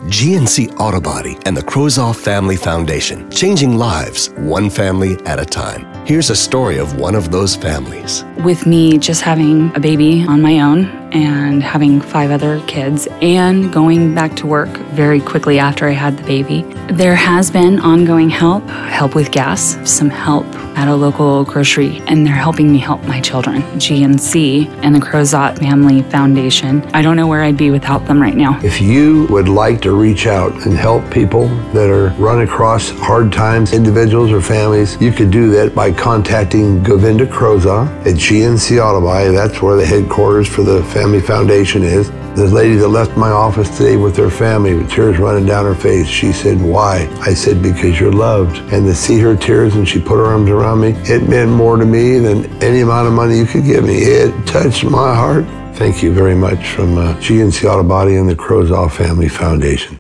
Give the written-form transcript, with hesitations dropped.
GNC Auto Body and the Krozoff Family Foundation, changing lives one family at a time. Here's a story of one of those families. With me just having a baby on my own and having 5 other kids and going back to work very quickly after I had the baby, there has been ongoing help with gas, some help at a local grocery, and they're helping me help my children. GNC and the Krozoff Family Foundation. I don't know where I'd be without them right now. If you would like to reach out and help people that are run across hard times, individuals or families, you could do that by contacting Govinda Krozoff at GNC Auto Body. That's where the headquarters for the Family Foundation is. The lady that left my office today with her family with tears running down her face, she said, "Why?" I said, "Because you're loved." And to see her tears and she put her arms around me, it meant more to me than any amount of money you could give me. It touched my heart. Thank you very much from GNC Auto Body and the Krozoff Family Foundation.